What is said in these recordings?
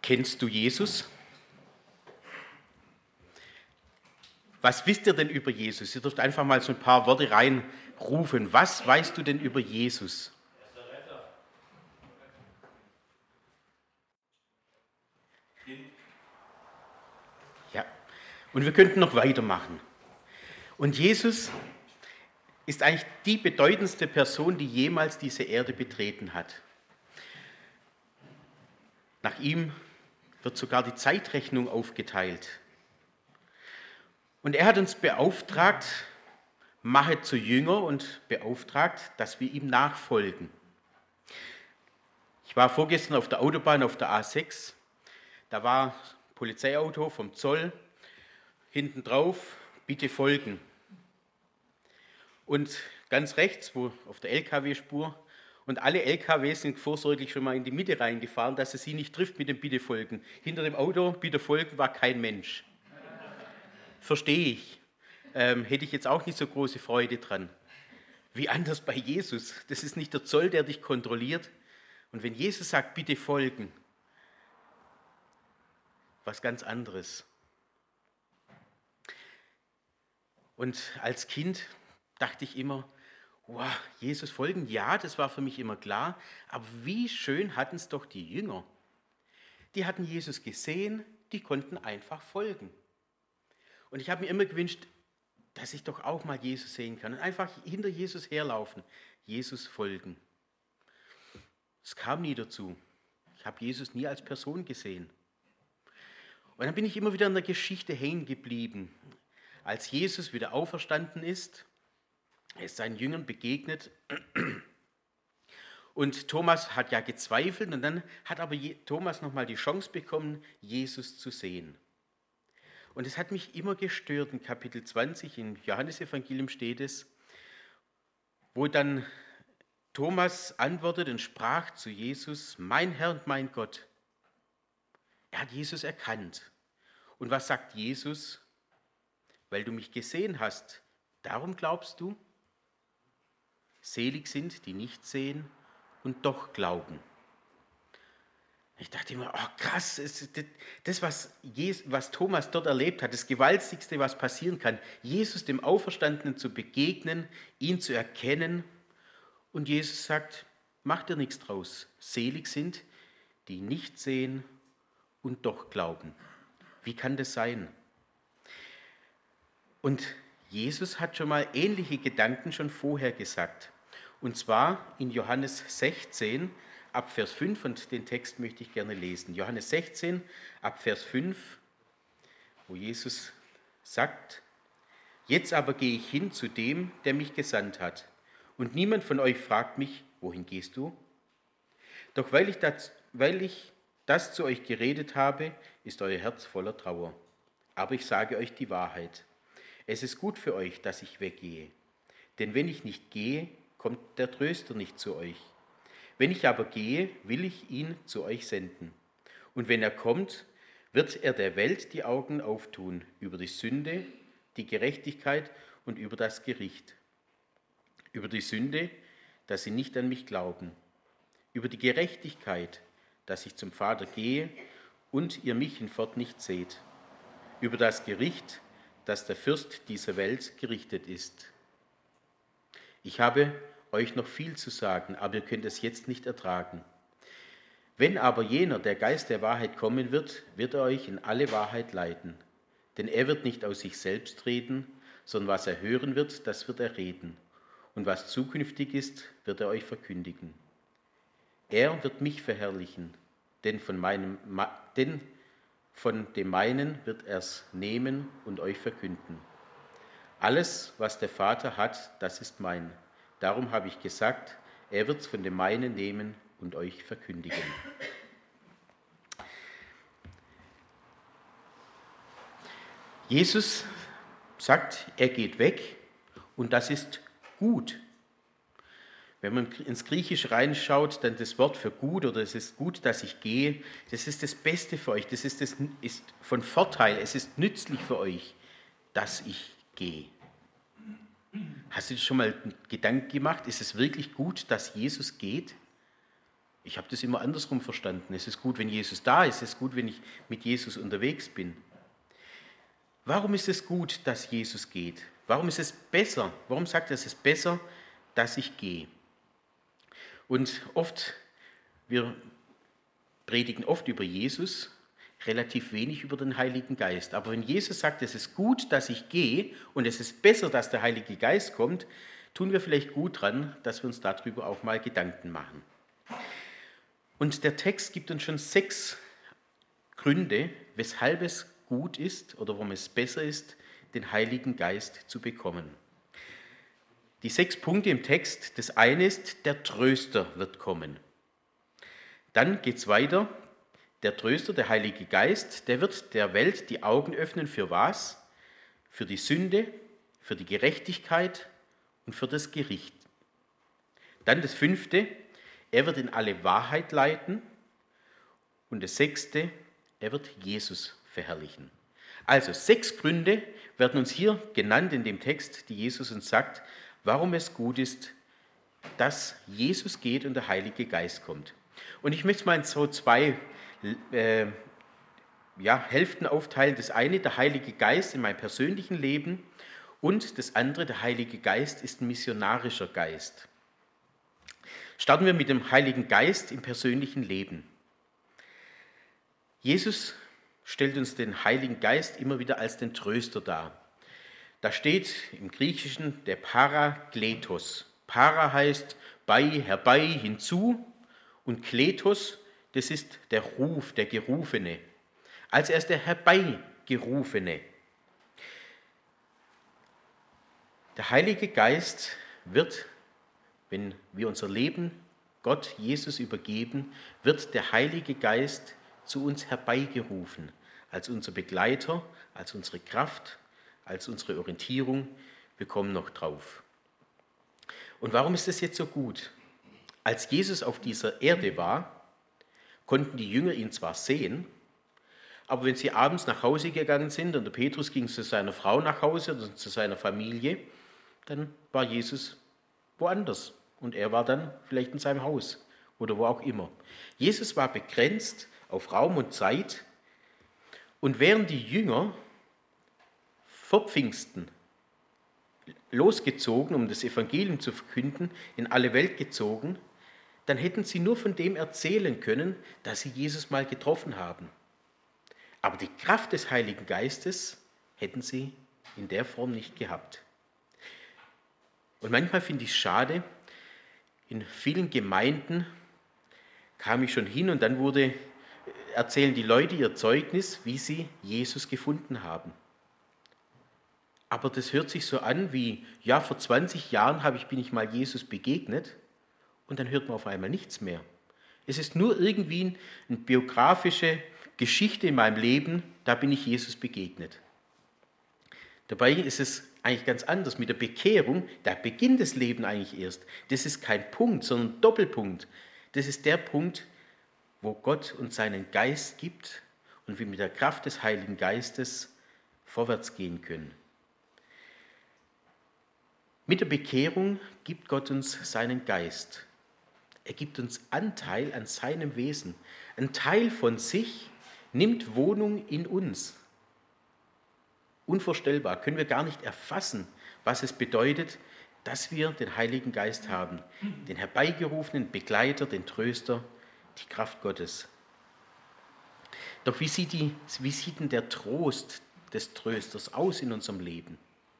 Kennst du Jesus? Was wisst ihr denn über Jesus? Ihr dürft einfach mal so ein paar Worte reinrufen. Was weißt du denn über Jesus? Ja, und wir könnten noch weitermachen. Und Jesus ist eigentlich die bedeutendste Person, die jemals diese Erde betreten hat. Nach ihm wird sogar die Zeitrechnung aufgeteilt. Und er hat uns beauftragt, mache zu Jünger und beauftragt, dass wir ihm nachfolgen. Ich war vorgestern auf der Autobahn auf der A6. Da war ein Polizeiauto vom Zoll, hinten drauf, bitte folgen. Und ganz rechts, wo auf der LKW-Spur, und alle LKWs sind vorsorglich schon mal in die Mitte reingefahren, dass es sie nicht trifft mit dem Bitte folgen. Hinter dem Auto, bitte folgen, war kein Mensch. Verstehe ich. Hätte ich jetzt auch nicht so große Freude dran. Wie anders bei Jesus. Das ist nicht der Zoll, der dich kontrolliert. Und wenn Jesus sagt, bitte folgen, was ganz anderes. Und als Kind dachte ich immer, wow, Jesus folgen, ja, das war für mich immer klar, aber wie schön hatten es doch die Jünger. Die hatten Jesus gesehen, die konnten einfach folgen. Und ich habe mir immer gewünscht, dass ich doch auch mal Jesus sehen kann und einfach hinter Jesus herlaufen, Jesus folgen. Es kam nie dazu. Ich habe Jesus nie als Person gesehen. Und dann bin ich immer wieder in der Geschichte hängen geblieben. Als Jesus wieder auferstanden ist, er ist seinen Jüngern begegnet und Thomas hat ja gezweifelt und dann hat aber Thomas nochmal die Chance bekommen, Jesus zu sehen. Und es hat mich immer gestört, in Kapitel 20 im Johannesevangelium steht es, wo dann Thomas antwortet und sprach zu Jesus, mein Herr und mein Gott. Er hat Jesus erkannt. Und was sagt Jesus? Weil du mich gesehen hast, darum glaubst du? Selig sind, die nicht sehen und doch glauben. Ich dachte immer, oh krass, das, was Thomas dort erlebt hat, das Gewaltigste, was passieren kann, Jesus dem Auferstandenen zu begegnen, ihn zu erkennen. Und Jesus sagt, mach dir nichts draus. Selig sind, die nicht sehen und doch glauben. Wie kann das sein? Und Jesus hat schon mal ähnliche Gedanken schon vorher gesagt. Und zwar in Johannes 16, ab Vers 5, und den Text möchte ich gerne lesen. Johannes 16, ab Vers 5, wo Jesus sagt, jetzt aber gehe ich hin zu dem, der mich gesandt hat. Und niemand von euch fragt mich, wohin gehst du? Doch weil ich das zu euch geredet habe, ist euer Herz voller Trauer. Aber ich sage euch die Wahrheit. Es ist gut für euch, dass ich weggehe. Denn wenn ich nicht gehe, kommt der Tröster nicht zu euch. Wenn ich aber gehe, will ich ihn zu euch senden. Und wenn er kommt, wird er der Welt die Augen auftun über die Sünde, die Gerechtigkeit und über das Gericht. Über die Sünde, dass sie nicht an mich glauben. Über die Gerechtigkeit, dass ich zum Vater gehe und ihr mich hinfort nicht seht. Über das Gericht, dass der Fürst dieser Welt gerichtet ist. Ich habe euch noch viel zu sagen, aber ihr könnt es jetzt nicht ertragen. Wenn aber jener, der Geist der Wahrheit, kommen wird, wird er euch in alle Wahrheit leiten. Denn er wird nicht aus sich selbst reden, sondern was er hören wird, das wird er reden. Und was zukünftig ist, wird er euch verkündigen. Er wird mich verherrlichen, denn von dem meinen wird er es nehmen und euch verkünden. Alles, was der Vater hat, das ist mein. Darum habe ich gesagt, er wird es von dem meinen nehmen und euch verkündigen. Jesus sagt, er geht weg und das ist gut. Wenn man ins Griechische reinschaut, dann das Wort für gut oder es ist gut, dass ich gehe, das ist das Beste für euch, das ist von Vorteil, es ist nützlich für euch, dass ich gehe. Hast du dir schon mal Gedanken gemacht, ist es wirklich gut, dass Jesus geht? Ich habe das immer andersrum verstanden. Es ist gut, wenn Jesus da ist. Es ist gut, wenn ich mit Jesus unterwegs bin. Warum ist es gut, dass Jesus geht? Warum ist es besser? Warum sagt er, es ist besser, dass ich gehe? Und wir predigen oft über Jesus, relativ wenig über den Heiligen Geist. Aber wenn Jesus sagt, es ist gut, dass ich gehe und es ist besser, dass der Heilige Geist kommt, tun wir vielleicht gut dran, dass wir uns darüber auch mal Gedanken machen. Und der Text gibt uns schon 6 Gründe, weshalb es gut ist oder warum es besser ist, den Heiligen Geist zu bekommen. Die 6 Punkte im Text, das eine ist, der Tröster wird kommen. Dann geht es weiter, der Tröster, der Heilige Geist, der wird der Welt die Augen öffnen für was? Für die Sünde, für die Gerechtigkeit und für das Gericht. Dann das 5, er wird in alle Wahrheit leiten. Und das 6, er wird Jesus verherrlichen. Also 6 Gründe werden uns hier genannt in dem Text, die Jesus uns sagt, warum es gut ist, dass Jesus geht und der Heilige Geist kommt. Und ich möchte es mal in so 2 Hälften aufteilen. Das eine, der Heilige Geist in meinem persönlichen Leben, und das andere, der Heilige Geist ist ein missionarischer Geist. Starten wir mit dem Heiligen Geist im persönlichen Leben. Jesus stellt uns den Heiligen Geist immer wieder als den Tröster dar. Da steht im Griechischen der Parakletos. Para heißt bei, herbei, hinzu, und Kletos, das ist der Ruf, der Gerufene. Also er ist der Herbeigerufene. Der Heilige Geist wird, wenn wir unser Leben Gott, Jesus übergeben, wird der Heilige Geist zu uns herbeigerufen, als unser Begleiter, als unsere Kraft, als unsere Orientierung. Wir kommen noch drauf. Und warum ist das jetzt so gut? Als Jesus auf dieser Erde war, konnten die Jünger ihn zwar sehen, aber wenn sie abends nach Hause gegangen sind und der Petrus ging zu seiner Frau nach Hause oder zu seiner Familie, dann war Jesus woanders und er war dann vielleicht in seinem Haus oder wo auch immer. Jesus war begrenzt auf Raum und Zeit, und während die Jünger vor Pfingsten losgezogen, um das Evangelium zu verkünden, in alle Welt gezogen, dann hätten sie nur von dem erzählen können, dass sie Jesus mal getroffen haben. Aber die Kraft des Heiligen Geistes hätten sie in der Form nicht gehabt. Und manchmal finde ich es schade, in vielen Gemeinden kam ich schon hin und dann erzählen die Leute ihr Zeugnis, wie sie Jesus gefunden haben. Aber das hört sich so an wie, ja, vor 20 Jahren bin ich mal Jesus begegnet, und dann hört man auf einmal nichts mehr. Es ist nur irgendwie eine biografische Geschichte in meinem Leben, da bin ich Jesus begegnet. Dabei ist es eigentlich ganz anders. Mit der Bekehrung, da beginnt das Leben eigentlich erst. Das ist kein Punkt, sondern ein Doppelpunkt. Das ist der Punkt, wo Gott uns seinen Geist gibt und wir mit der Kraft des Heiligen Geistes vorwärts gehen können. Mit der Bekehrung gibt Gott uns seinen Geist. Er gibt uns Anteil an seinem Wesen. Ein Teil von sich nimmt Wohnung in uns. Unvorstellbar, können wir gar nicht erfassen, was es bedeutet, dass wir den Heiligen Geist haben. Den herbeigerufenen Begleiter, den Tröster, die Kraft Gottes. Doch wie sieht denn der Trost des Trösters aus in unserem Leben?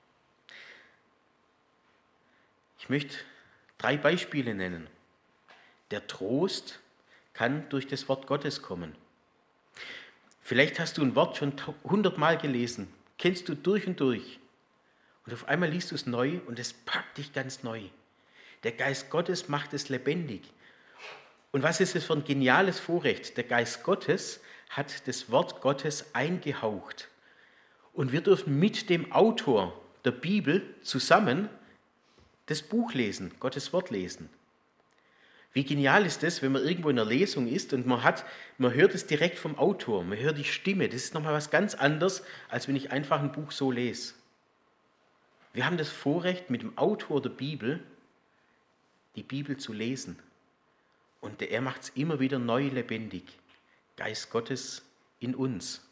Ich möchte 3 Beispiele nennen. Der Trost kann durch das Wort Gottes kommen. Vielleicht hast du ein Wort schon 100-mal gelesen, kennst du durch und durch. Und auf einmal liest du es neu und es packt dich ganz neu. Der Geist Gottes macht es lebendig. Und was ist es für ein geniales Vorrecht? Der Geist Gottes hat das Wort Gottes eingehaucht. Und wir dürfen mit dem Autor der Bibel zusammen das Buch lesen, Gottes Wort lesen. Wie genial ist das, wenn man irgendwo in einer Lesung ist und man hört es direkt vom Autor, man hört die Stimme. Das ist nochmal was ganz anderes, als wenn ich einfach ein Buch so lese. Wir haben das Vorrecht, mit dem Autor der Bibel die Bibel zu lesen. Und er macht es immer wieder neu lebendig. Geist Gottes in uns.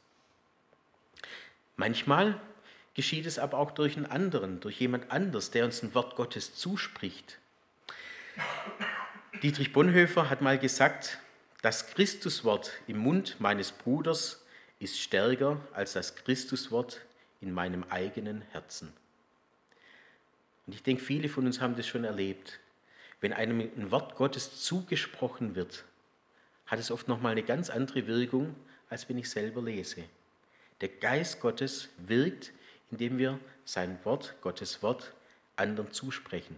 Manchmal geschieht es aber auch durch einen anderen, durch jemand anders, der uns ein Wort Gottes zuspricht. Dietrich Bonhoeffer hat mal gesagt, das Christuswort im Mund meines Bruders ist stärker als das Christuswort in meinem eigenen Herzen. Und ich denke, viele von uns haben das schon erlebt. Wenn einem ein Wort Gottes zugesprochen wird, hat es oft nochmal eine ganz andere Wirkung, als wenn ich selber lese. Der Geist Gottes wirkt, indem wir sein Wort, Gottes Wort, anderen zusprechen.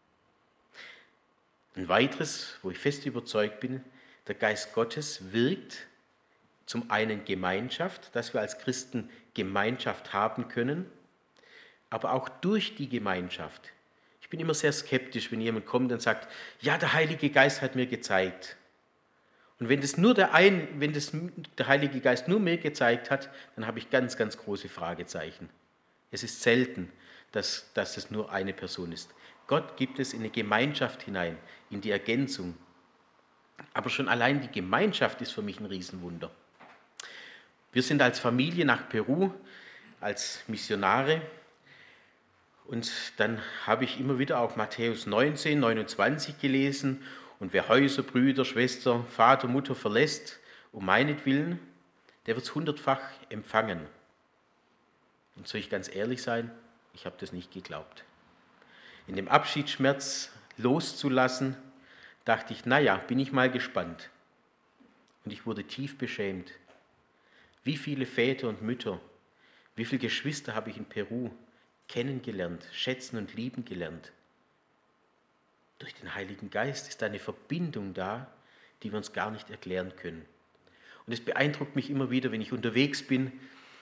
Ein weiteres, wo ich fest überzeugt bin, der Geist Gottes wirkt zum einen Gemeinschaft, dass wir als Christen Gemeinschaft haben können, aber auch durch die Gemeinschaft. Ich bin immer sehr skeptisch, wenn jemand kommt und sagt, ja, der Heilige Geist hat mir gezeigt. Und wenn das der Heilige Geist nur mir gezeigt hat, dann habe ich ganz, ganz große Fragezeichen. Es ist selten, dass es nur eine Person ist. Gott gibt es in eine Gemeinschaft hinein, in die Ergänzung. Aber schon allein die Gemeinschaft ist für mich ein Riesenwunder. Wir sind als Familie nach Peru, als Missionare. Und dann habe ich immer wieder auch Matthäus 19, 29 gelesen. Und wer Häuser, Brüder, Schwester, Vater, Mutter verlässt, um meinetwillen, der wird es 100-fach empfangen. Und soll ich ganz ehrlich sein, ich habe das nicht geglaubt. In dem Abschiedsschmerz loszulassen, dachte ich, naja, bin ich mal gespannt. Und ich wurde tief beschämt. Wie viele Väter und Mütter, wie viele Geschwister habe ich in Peru kennengelernt, schätzen und lieben gelernt. Durch den Heiligen Geist ist eine Verbindung da, die wir uns gar nicht erklären können. Und es beeindruckt mich immer wieder, wenn ich unterwegs bin.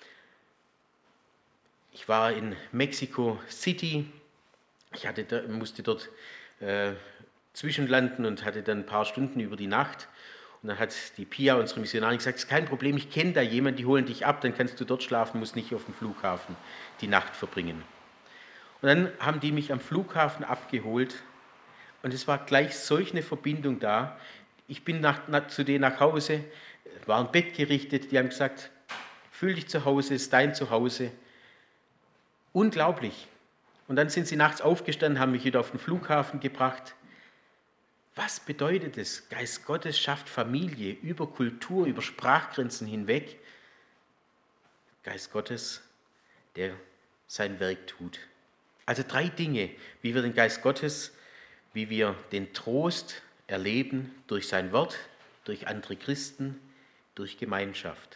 Ich war in Mexico City. Ich musste dort zwischenlanden und hatte dann ein paar Stunden über die Nacht. Und dann hat die Pia, unsere Missionarin, gesagt, es ist kein Problem, ich kenne da jemanden, die holen dich ab, dann kannst du dort schlafen, musst nicht auf dem Flughafen die Nacht verbringen. Und dann haben die mich am Flughafen abgeholt und es war gleich solch eine Verbindung da. Ich bin zu denen nach Hause, war ein Bett gerichtet, die haben gesagt, fühl dich zu Hause, es ist dein Zuhause. Unglaublich. Und dann sind sie nachts aufgestanden, haben mich wieder auf den Flughafen gebracht. Was bedeutet es? Geist Gottes schafft Familie über Kultur, über Sprachgrenzen hinweg. Geist Gottes, der sein Werk tut. Also 3 Dinge, wie wir den Geist Gottes, wie wir den Trost erleben durch sein Wort, durch andere Christen, durch Gemeinschaft.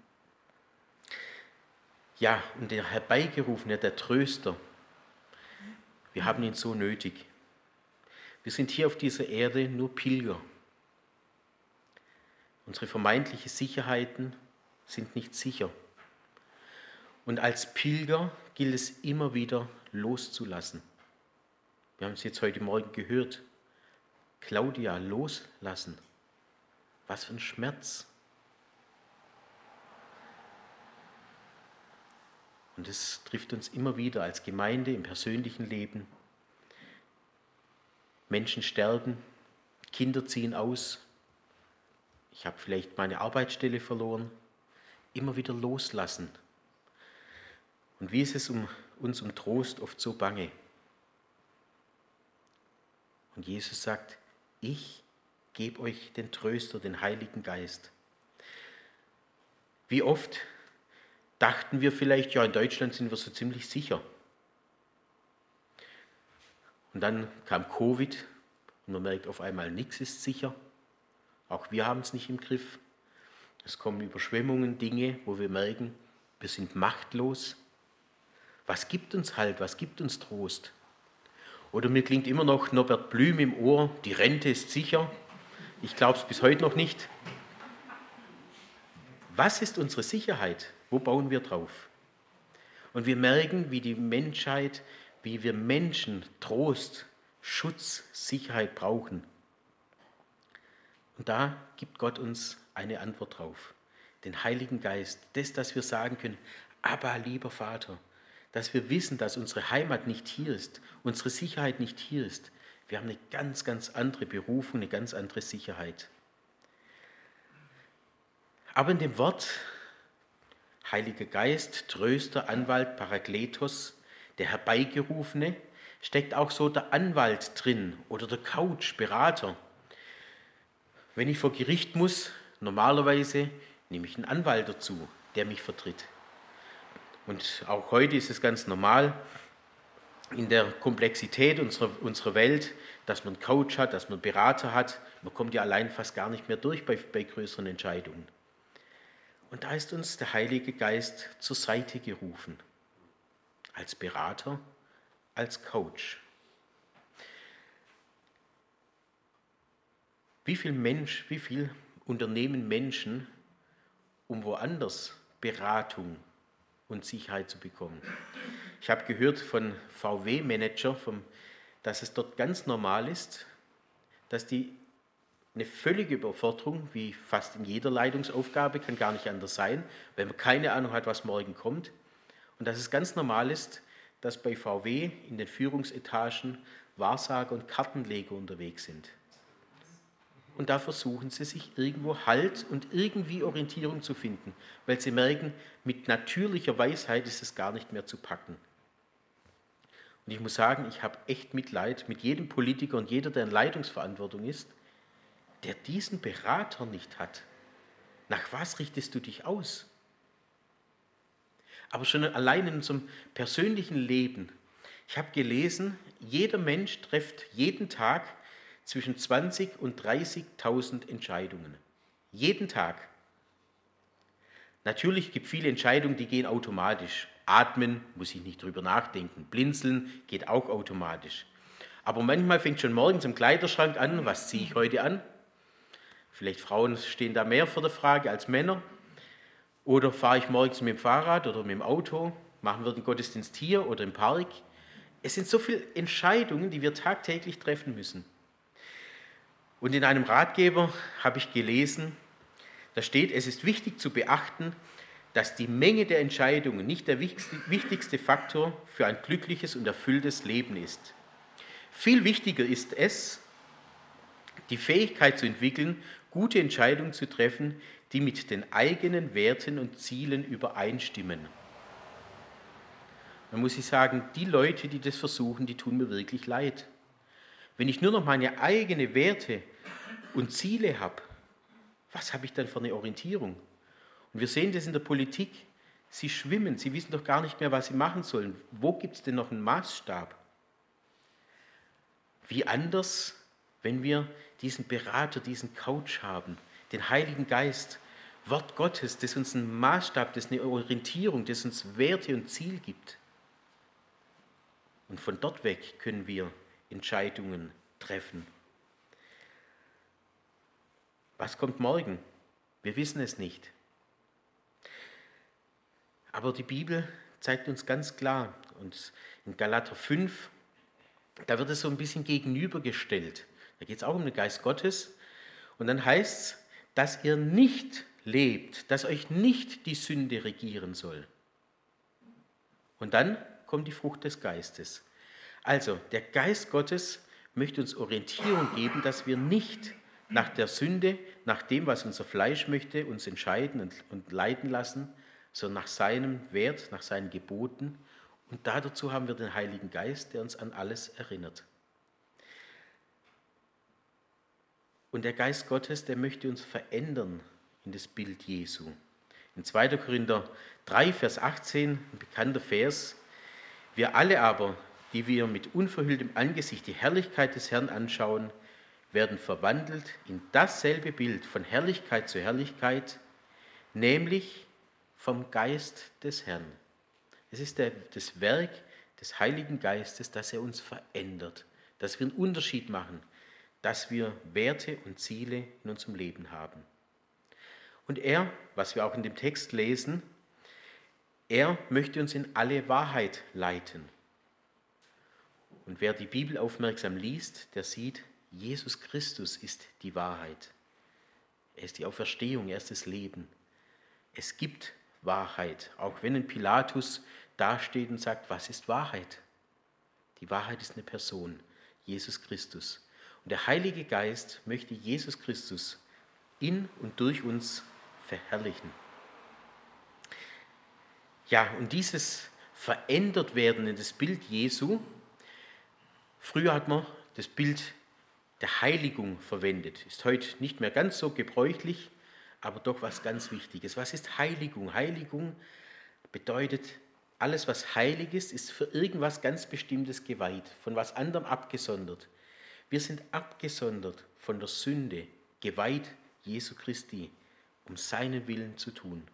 Ja, und der Herbeigerufene, der Tröster, wir haben ihn so nötig. Wir sind hier auf dieser Erde nur Pilger. Unsere vermeintlichen Sicherheiten sind nicht sicher. Und als Pilger gilt es immer wieder loszulassen. Wir haben es jetzt heute Morgen gehört. Claudia, loslassen. Was für ein Schmerz. Und es trifft uns immer wieder als Gemeinde im persönlichen Leben. Menschen sterben, Kinder ziehen aus. Ich habe vielleicht meine Arbeitsstelle verloren. Immer wieder loslassen. Und wie ist es uns um Trost oft so bange? Und Jesus sagt, ich gebe euch den Tröster, den Heiligen Geist. Wie oft dachten wir vielleicht, ja, in Deutschland sind wir so ziemlich sicher. Und dann kam Covid und man merkt auf einmal, nichts ist sicher. Auch wir haben es nicht im Griff. Es kommen Überschwemmungen, Dinge, wo wir merken, wir sind machtlos. Was gibt uns Halt, was gibt uns Trost? Oder mir klingt immer noch Norbert Blüm im Ohr, die Rente ist sicher. Ich glaube es bis heute noch nicht. Was ist unsere Sicherheit? Wo bauen wir drauf? Und wir merken, wie die Menschheit, wie wir Menschen Trost, Schutz, Sicherheit brauchen. Und da gibt Gott uns eine Antwort drauf. Den Heiligen Geist, dass wir sagen können, aber lieber Vater, dass wir wissen, dass unsere Heimat nicht hier ist, unsere Sicherheit nicht hier ist. Wir haben eine ganz, ganz andere Berufung, eine ganz andere Sicherheit. Aber in dem Wort Heiliger Geist, Tröster, Anwalt, Parakletos, der Herbeigerufene, steckt auch so der Anwalt drin oder der Coach, Berater. Wenn ich vor Gericht muss, normalerweise nehme ich einen Anwalt dazu, der mich vertritt. Und auch heute ist es ganz normal in der Komplexität unserer Welt, dass man einen Coach hat, dass man einen Berater hat. Man kommt ja allein fast gar nicht mehr durch bei größeren Entscheidungen. Und da ist uns der Heilige Geist zur Seite gerufen, als Berater, als Coach. Wie viel unternehmen Menschen, um woanders Beratung und Sicherheit zu bekommen? Ich habe gehört von VW-Manager, dass es dort ganz normal ist, dass die eine völlige Überforderung, wie fast in jeder Leitungsaufgabe, kann gar nicht anders sein, wenn man keine Ahnung hat, was morgen kommt. Und dass es ganz normal ist, dass bei VW in den Führungsetagen Wahrsager und Kartenleger unterwegs sind. Und da versuchen sie sich irgendwo Halt und irgendwie Orientierung zu finden, weil sie merken, mit natürlicher Weisheit ist es gar nicht mehr zu packen. Und ich muss sagen, ich habe echt Mitleid mit jedem Politiker und jeder, der in Leitungsverantwortung ist, der diesen Berater nicht hat. Nach was richtest du dich aus? Aber schon allein in unserem persönlichen Leben. Ich habe gelesen, jeder Mensch trifft jeden Tag zwischen 20.000 und 30.000 Entscheidungen. Jeden Tag. Natürlich gibt es viele Entscheidungen, die gehen automatisch. Atmen, muss ich nicht drüber nachdenken. Blinzeln geht auch automatisch. Aber manchmal fängt schon morgens im Kleiderschrank an, was ziehe ich heute an? Vielleicht Frauen stehen da mehr vor der Frage als Männer. Oder fahre ich morgens mit dem Fahrrad oder mit dem Auto? Machen wir den Gottesdienst hier oder im Park? Es sind so viele Entscheidungen, die wir tagtäglich treffen müssen. Und in einem Ratgeber habe ich gelesen, da steht, es ist wichtig zu beachten, dass die Menge der Entscheidungen nicht der wichtigste Faktor für ein glückliches und erfülltes Leben ist. Viel wichtiger ist es, die Fähigkeit zu entwickeln, gute Entscheidungen zu treffen, die mit den eigenen Werten und Zielen übereinstimmen. Da muss ich sagen, die Leute, die das versuchen, die tun mir wirklich leid. Wenn ich nur noch meine eigenen Werte und Ziele habe, was habe ich dann für eine Orientierung? Und wir sehen das in der Politik, sie schwimmen, sie wissen doch gar nicht mehr, was sie machen sollen. Wo gibt es denn noch einen Maßstab? Wie anders, wenn wir diesen Berater, diesen Coach haben, den Heiligen Geist, Wort Gottes, das uns einen Maßstab, das eine Orientierung, das uns Werte und Ziel gibt. Und von dort weg können wir Entscheidungen treffen. Was kommt morgen? Wir wissen es nicht. Aber die Bibel zeigt uns ganz klar, und in Galater 5, da wird es so ein bisschen gegenübergestellt. Da geht es auch um den Geist Gottes. Und dann heißt es, dass ihr nicht lebt, dass euch nicht die Sünde regieren soll. Und dann kommt die Frucht des Geistes. Also, der Geist Gottes möchte uns Orientierung geben, dass wir nicht nach der Sünde, nach dem, was unser Fleisch möchte, uns entscheiden und leiten lassen, sondern nach seinem Wert, nach seinen Geboten. Und dazu haben wir den Heiligen Geist, der uns an alles erinnert. Und der Geist Gottes, der möchte uns verändern in das Bild Jesu. In 2. Korinther 3, Vers 18, ein bekannter Vers: Wir alle aber, die wir mit unverhülltem Angesicht die Herrlichkeit des Herrn anschauen, werden verwandelt in dasselbe Bild von Herrlichkeit zu Herrlichkeit, nämlich vom Geist des Herrn. Es ist das Werk des Heiligen Geistes, dass er uns verändert, dass wir einen Unterschied machen, dass wir Werte und Ziele in unserem Leben haben. Und er, was wir auch in dem Text lesen, er möchte uns in alle Wahrheit leiten. Und wer die Bibel aufmerksam liest, der sieht, Jesus Christus ist die Wahrheit. Er ist die Auferstehung, er ist das Leben. Es gibt Wahrheit, auch wenn ein Pilatus dasteht und sagt, was ist Wahrheit? Die Wahrheit ist eine Person. Jesus Christus. Und der Heilige Geist möchte Jesus Christus in und durch uns verherrlichen. Ja, und dieses verändert werden in das Bild Jesu, früher hat man das Bild der Heiligung verwendet, ist heute nicht mehr ganz so gebräuchlich, aber doch was ganz Wichtiges. Was ist Heiligung? Heiligung bedeutet, alles, was heilig ist für irgendwas ganz Bestimmtes geweiht, von was anderem abgesondert. Wir sind abgesondert von der Sünde, geweiht Jesu Christi, um seinen Willen zu tun.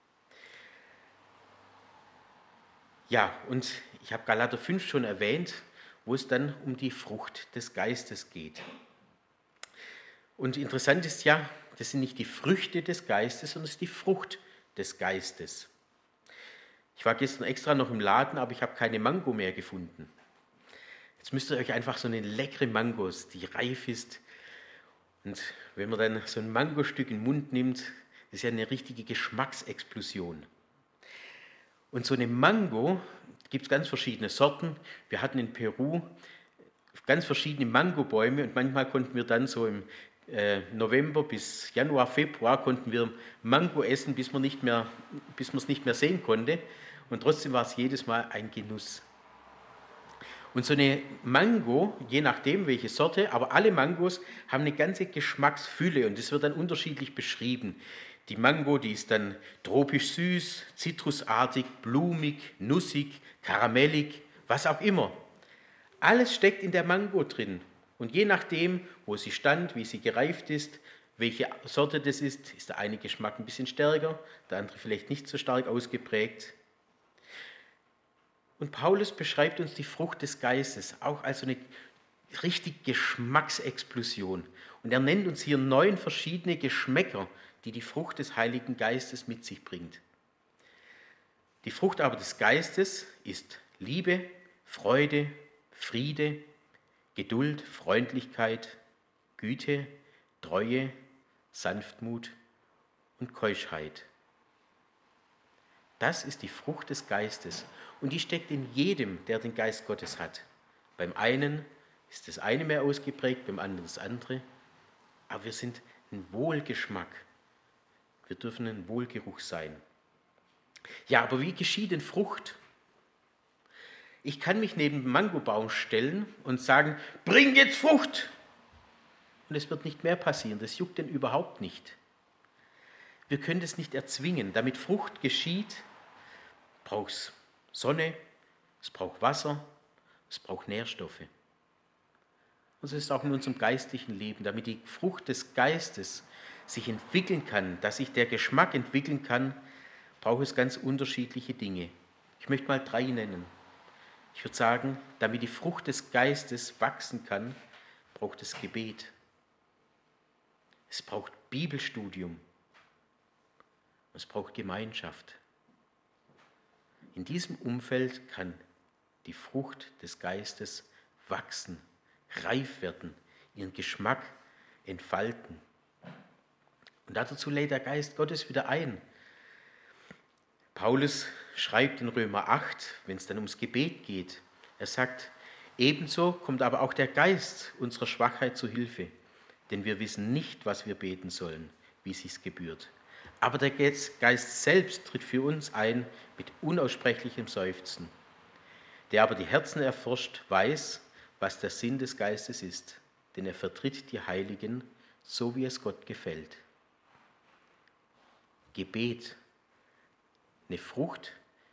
Ja, und ich habe Galater 5 schon erwähnt, wo es dann um die Frucht des Geistes geht. Und interessant ist ja, das sind nicht die Früchte des Geistes, sondern es ist die Frucht des Geistes. Ich war gestern extra noch im Laden, aber ich habe keine Mango mehr gefunden. Jetzt müsst ihr euch einfach so eine leckere Mango, die reif ist. Und wenn man dann so ein Mangostück in den Mund nimmt, das ist ja eine richtige Geschmacksexplosion. Und so eine Mango gibt es ganz verschiedene Sorten. Wir hatten in Peru ganz verschiedene Mangobäume und manchmal konnten wir dann so im November bis Januar, Februar konnten wir Mango essen, bis man es nicht mehr sehen konnte. Und trotzdem war es jedes Mal ein Genuss. Und so eine Mango, je nachdem welche Sorte, aber alle Mangos haben eine ganze Geschmacksfülle und das wird dann unterschiedlich beschrieben. Die Mango, die ist dann tropisch süß, zitrusartig, blumig, nussig, karamellig, was auch immer. Alles steckt in der Mango drin. Und je nachdem, wo sie stand, wie sie gereift ist, welche Sorte das ist der eine Geschmack ein bisschen stärker, der andere vielleicht nicht so stark ausgeprägt. Und Paulus beschreibt uns die Frucht des Geistes auch als so eine richtig Geschmacksexplosion. Und er nennt uns hier 9 verschiedene Geschmäcker, die die Frucht des Heiligen Geistes mit sich bringt. Die Frucht aber des Geistes ist Liebe, Freude, Friede, Geduld, Freundlichkeit, Güte, Treue, Sanftmut und Keuschheit. Das ist die Frucht des Geistes und die steckt in jedem, der den Geist Gottes hat. Beim einen ist das eine mehr ausgeprägt, beim anderen das andere, aber wir sind ein Wohlgeschmack. Wir dürfen ein Wohlgeruch sein. Ja, aber wie geschieht denn Frucht? Ich kann mich neben den Mangobaum stellen und sagen, bring jetzt Frucht! Und es wird nicht mehr passieren, das juckt denn überhaupt nicht. Wir können das nicht erzwingen. Damit Frucht geschieht, braucht es Sonne, es braucht Wasser, es braucht Nährstoffe. Und so ist es auch in unserem geistlichen Leben, damit die Frucht des Geistes sich entwickeln kann, dass sich der Geschmack entwickeln kann, braucht es ganz unterschiedliche Dinge. Ich möchte mal 3 nennen. Ich würde sagen, damit die Frucht des Geistes wachsen kann, braucht es Gebet. Es braucht Bibelstudium. Es braucht Gemeinschaft. In diesem Umfeld kann die Frucht des Geistes wachsen, reif werden, ihren Geschmack entfalten. Und dazu lädt der Geist Gottes wieder ein. Paulus schreibt in Römer 8, wenn es dann ums Gebet geht, er sagt, ebenso kommt aber auch der Geist unserer Schwachheit zu Hilfe, denn wir wissen nicht, was wir beten sollen, wie es sich gebührt. Aber der Geist selbst tritt für uns ein mit unaussprechlichem Seufzen. Der aber die Herzen erforscht, weiß, was der Sinn des Geistes ist, denn er vertritt die Heiligen, so wie es Gott gefällt. Gebet, eine Frucht,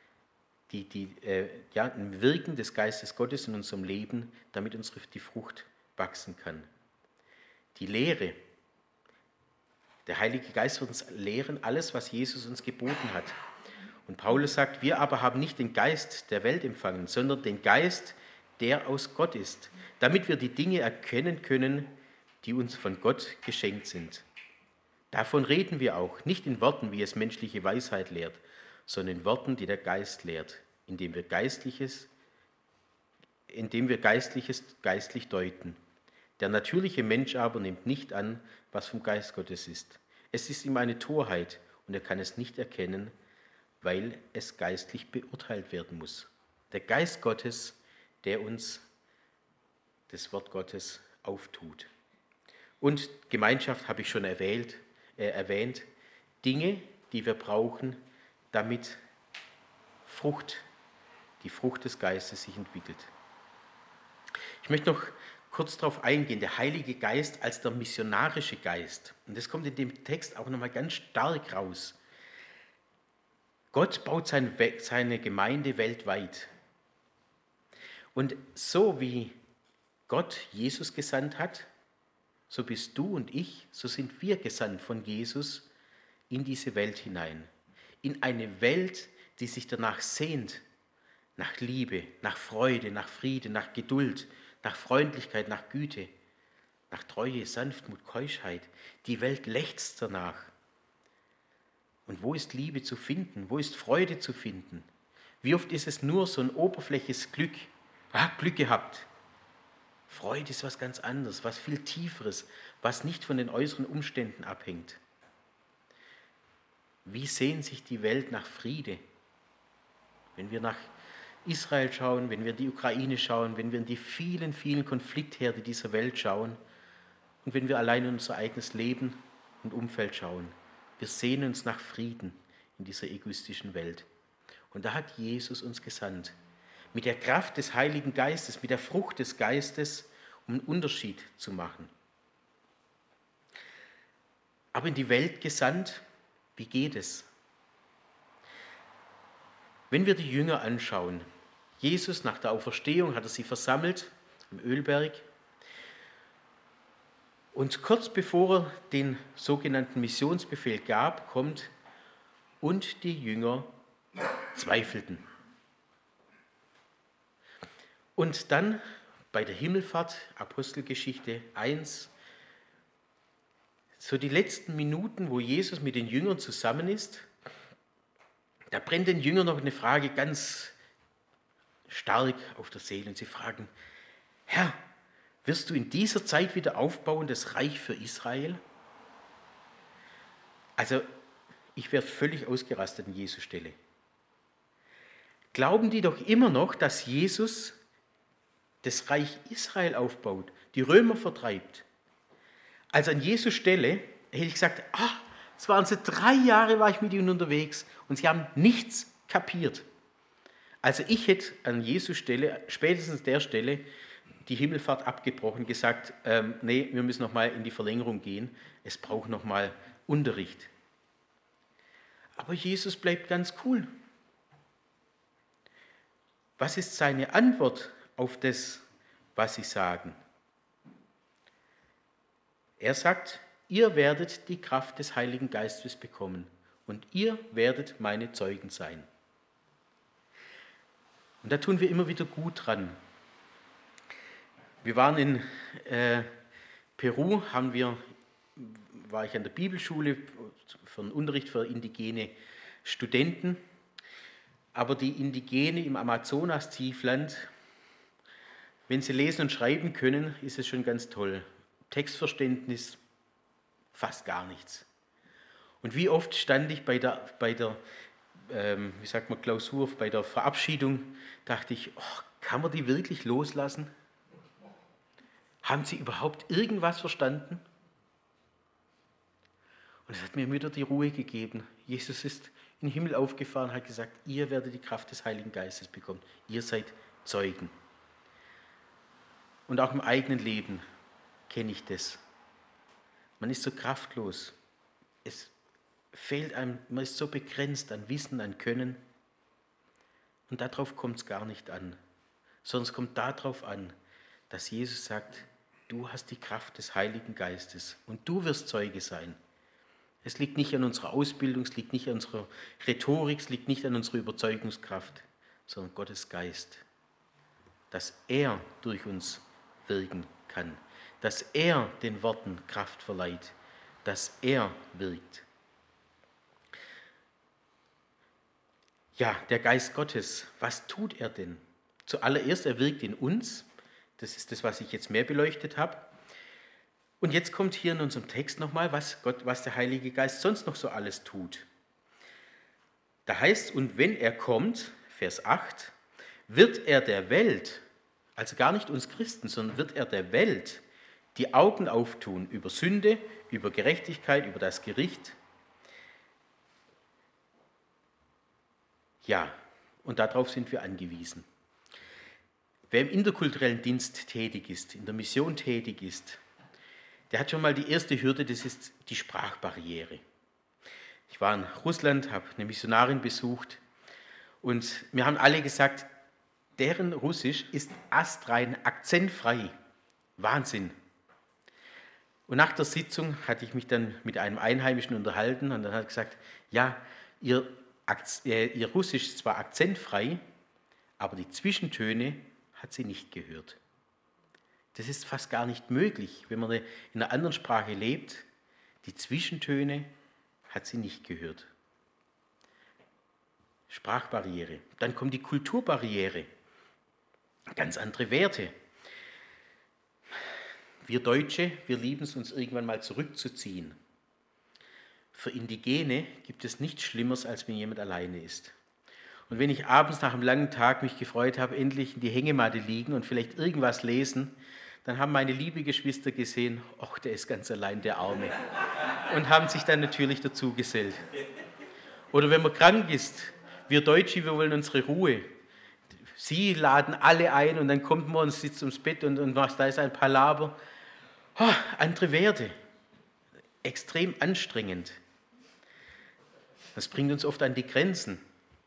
ein Wirken des Geistes Gottes in unserem Leben, damit die Frucht wachsen kann. Die Lehre, der Heilige Geist wird uns lehren, alles, was Jesus uns geboten hat. Und Paulus sagt, wir aber haben nicht den Geist der Welt empfangen, sondern den Geist, der aus Gott ist, damit wir die Dinge erkennen können, die uns von Gott geschenkt sind. Davon reden wir auch, nicht in Worten, wie es menschliche Weisheit lehrt, sondern in Worten, die der Geist lehrt, indem wir Geistliches geistlich deuten. Der natürliche Mensch aber nimmt nicht an, was vom Geist Gottes ist. Es ist ihm eine Torheit und er kann es nicht erkennen, weil es geistlich beurteilt werden muss. Der Geist Gottes, der uns das Wort Gottes auftut. Und Gemeinschaft habe ich schon erwähnt, Dinge, die wir brauchen, damit die Frucht des Geistes sich entwickelt. Ich möchte noch kurz darauf eingehen, der Heilige Geist als der missionarische Geist. Und das kommt in dem Text auch nochmal ganz stark raus. Gott baut seine Gemeinde weltweit. Und so wie Gott Jesus gesandt hat, so bist du und ich, so sind wir gesandt von Jesus in diese Welt hinein. In eine Welt, die sich danach sehnt, nach Liebe, nach Freude, nach Friede, nach Geduld, nach Freundlichkeit, nach Güte, nach Treue, Sanftmut, Keuschheit. Die Welt lechzt danach. Und wo ist Liebe zu finden? Wo ist Freude zu finden? Wie oft ist es nur so ein oberflächliches Glück? Glück gehabt. Freude ist was ganz anderes, was viel Tieferes, was nicht von den äußeren Umständen abhängt. Wie sehnt sich die Welt nach Friede? Wenn wir nach Israel schauen, wenn wir in die Ukraine schauen, wenn wir in die vielen, vielen Konfliktherde dieser Welt schauen und wenn wir allein in unser eigenes Leben und Umfeld schauen. Wir sehnen uns nach Frieden in dieser egoistischen Welt. Und da hat Jesus uns gesandt. Mit der Kraft des Heiligen Geistes, mit der Frucht des Geistes, um einen Unterschied zu machen. Aber in die Welt gesandt, wie geht es? Wenn wir die Jünger anschauen, Jesus nach der Auferstehung hat er sie versammelt am Ölberg und kurz bevor er den sogenannten Missionsbefehl gab, kommt und die Jünger zweifelten. Und dann bei der Himmelfahrt, Apostelgeschichte 1, so die letzten Minuten, wo Jesus mit den Jüngern zusammen ist, da brennt den Jüngern noch eine Frage ganz stark auf der Seele. Und sie fragen, Herr, wirst du in dieser Zeit wieder aufbauen, das Reich für Israel? Also, ich wäre völlig ausgerastet an Jesu Stelle. Glauben die doch immer noch, dass Jesus das Reich Israel aufbaut, die Römer vertreibt? Also an Jesu Stelle hätte ich gesagt, es waren so 3 Jahre, war ich mit ihnen unterwegs und sie haben nichts kapiert. Also ich hätte an Jesu Stelle, spätestens der Stelle, die Himmelfahrt abgebrochen, gesagt, nee, wir müssen nochmal in die Verlängerung gehen, es braucht nochmal Unterricht. Aber Jesus bleibt ganz cool. Was ist seine Antwort auf das, was sie sagen? Er sagt, ihr werdet die Kraft des Heiligen Geistes bekommen und ihr werdet meine Zeugen sein. Und da tun wir immer wieder gut dran. Wir waren in Peru, war ich an der Bibelschule für einen Unterricht für indigene Studenten. Aber die Indigene im Amazonas-Tiefland, wenn sie lesen und schreiben können, ist es schon ganz toll. Textverständnis fast gar nichts. Und wie oft stand ich bei der Klausur, bei der Verabschiedung, dachte ich, kann man die wirklich loslassen? Haben sie überhaupt irgendwas verstanden? Und es hat mir wieder die Ruhe gegeben. Jesus ist in den Himmel aufgefahren, hat gesagt, ihr werdet die Kraft des Heiligen Geistes bekommen. Ihr seid Zeugen. Und auch im eigenen Leben kenne ich das. Man ist so kraftlos. Es fehlt einem, man ist so begrenzt an Wissen, an Können. Und darauf kommt es gar nicht an. Sondern es kommt darauf an, dass Jesus sagt, du hast die Kraft des Heiligen Geistes und du wirst Zeuge sein. Es liegt nicht an unserer Ausbildung, es liegt nicht an unserer Rhetorik, es liegt nicht an unserer Überzeugungskraft, sondern Gottes Geist. Dass er durch uns wirken kann, dass er den Worten Kraft verleiht, dass er wirkt. Ja, der Geist Gottes, was tut er denn? Zuallererst, er wirkt in uns, das ist das, was ich jetzt mehr beleuchtet habe. Und jetzt kommt hier in unserem Text nochmal, was der Heilige Geist sonst noch so alles tut. Da heißt, und wenn er kommt, Vers 8, wird er der Welt also gar nicht uns Christen, sondern wird er der Welt die Augen auftun über Sünde, über Gerechtigkeit, über das Gericht. Ja, und darauf sind wir angewiesen. Wer im interkulturellen Dienst tätig ist, in der Mission tätig ist, der hat schon mal die erste Hürde, das ist die Sprachbarriere. Ich war in Russland, habe eine Missionarin besucht und mir haben alle gesagt, deren Russisch ist astrein, akzentfrei. Wahnsinn. Und nach der Sitzung hatte ich mich dann mit einem Einheimischen unterhalten und dann hat er gesagt, ja, ihr Russisch ist zwar akzentfrei, aber die Zwischentöne hat sie nicht gehört. Das ist fast gar nicht möglich, wenn man in einer anderen Sprache lebt. Die Zwischentöne hat sie nicht gehört. Sprachbarriere. Dann kommt die Kulturbarriere. Ganz andere Werte. Wir Deutsche, wir lieben es, uns irgendwann mal zurückzuziehen. Für Indigene gibt es nichts Schlimmeres, als wenn jemand alleine ist. Und wenn ich abends nach einem langen Tag mich gefreut habe, endlich in die Hängematte liegen und vielleicht irgendwas lesen, dann haben meine lieben Geschwister gesehen, ach, der ist ganz allein, der Arme. Und haben sich dann natürlich dazu gesellt. Oder wenn man krank ist, wir Deutsche, wir wollen unsere Ruhe. Sie laden alle ein und dann kommt man und sitzt ums Bett und da ist ein Palaver. Oh, andere Werte. Extrem anstrengend. Das bringt uns oft an die Grenzen.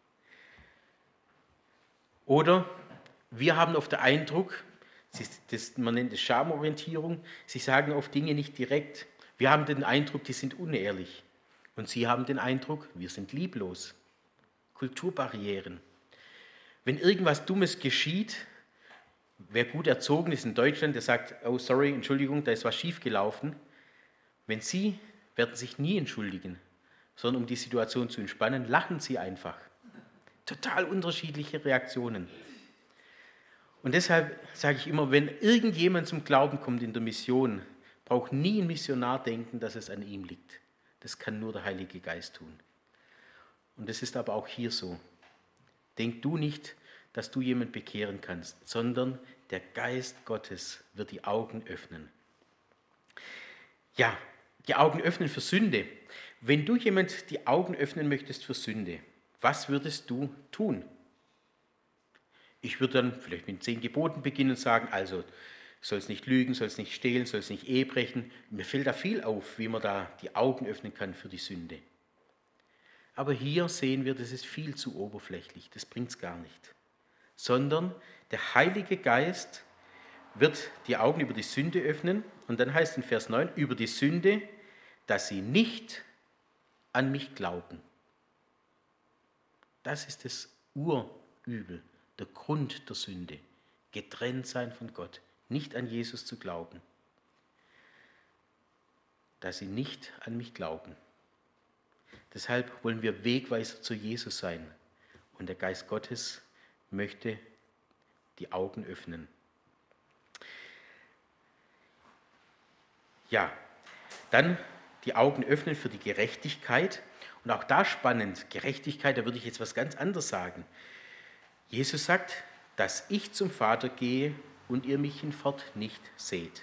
Oder wir haben oft den Eindruck, man nennt es Schamorientierung, sie sagen oft Dinge nicht direkt. Wir haben den Eindruck, die sind unehrlich. Und sie haben den Eindruck, wir sind lieblos. Kulturbarrieren. Wenn irgendwas Dummes geschieht, wer gut erzogen ist in Deutschland, der sagt, oh sorry, Entschuldigung, da ist was schiefgelaufen. Wenn sie werden sich nie entschuldigen, sondern um die Situation zu entspannen, lachen sie einfach. Total unterschiedliche Reaktionen. Und deshalb sage ich immer, wenn irgendjemand zum Glauben kommt in der Mission, braucht nie ein Missionar denken, dass es an ihm liegt. Das kann nur der Heilige Geist tun. Und das ist aber auch hier so. Denk du nicht, dass du jemand bekehren kannst, sondern der Geist Gottes wird die Augen öffnen. Ja, die Augen öffnen für Sünde. Wenn du jemand die Augen öffnen möchtest für Sünde, was würdest du tun? Ich würde dann vielleicht mit 10 Geboten beginnen und sagen, also sollst nicht lügen, sollst nicht stehlen, sollst nicht Ehe brechen. Mir fällt da viel auf, wie man da die Augen öffnen kann für die Sünde. Aber hier sehen wir, das ist viel zu oberflächlich, das bringt es gar nicht. Sondern der Heilige Geist wird die Augen über die Sünde öffnen und dann heißt in Vers 9, über die Sünde, dass sie nicht an mich glauben. Das ist das Urübel, der Grund der Sünde. Getrennt sein von Gott, nicht an Jesus zu glauben. Dass sie nicht an mich glauben. Deshalb wollen wir Wegweiser zu Jesus sein. Und der Geist Gottes möchte die Augen öffnen. Ja, dann die Augen öffnen für die Gerechtigkeit. Und auch da spannend, Gerechtigkeit, da würde ich jetzt was ganz anderes sagen. Jesus sagt, dass ich zum Vater gehe und ihr mich hinfort nicht seht.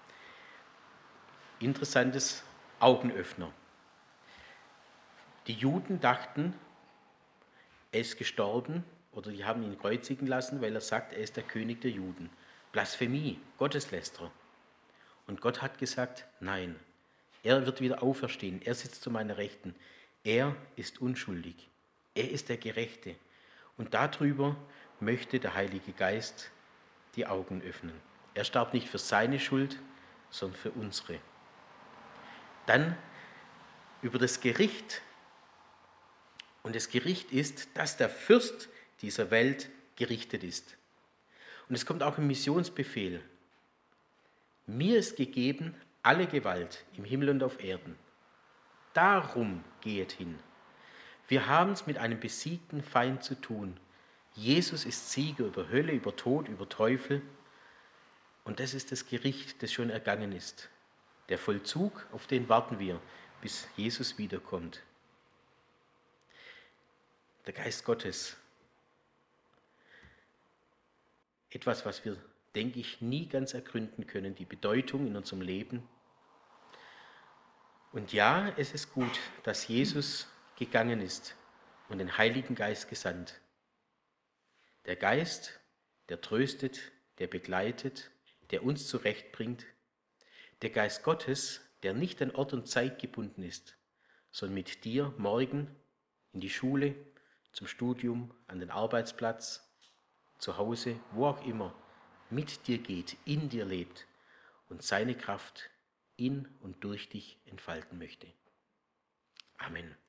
Interessantes Augenöffner. Die Juden dachten, er ist gestorben oder die haben ihn kreuzigen lassen, weil er sagt, er ist der König der Juden. Blasphemie, Gotteslästerer. Und Gott hat gesagt, nein, er wird wieder auferstehen, er sitzt zu meiner Rechten. Er ist unschuldig, er ist der Gerechte. Und darüber möchte der Heilige Geist die Augen öffnen. Er starb nicht für seine Schuld, sondern für unsere. Dann über das Gericht. Und das Gericht ist, dass der Fürst dieser Welt gerichtet ist. Und es kommt auch im Missionsbefehl. Mir ist gegeben alle Gewalt im Himmel und auf Erden. Darum gehet hin. Wir haben es mit einem besiegten Feind zu tun. Jesus ist Sieger über Hölle, über Tod, über Teufel. Und das ist das Gericht, das schon ergangen ist. Der Vollzug, auf den warten wir, bis Jesus wiederkommt. Der Geist Gottes. etwas, was wir, denke ich, nie ganz ergründen können, die Bedeutung in unserem Leben. Und ja, es ist gut, dass Jesus gegangen ist und den Heiligen Geist gesandt. Der Geist, der tröstet, der begleitet, der uns zurechtbringt. Der Geist Gottes, der nicht an Ort und Zeit gebunden ist, sondern mit dir morgen in die Schule, zum Studium, an den Arbeitsplatz, zu Hause, wo auch immer, mit dir geht, in dir lebt und seine Kraft in und durch dich entfalten möchte. Amen.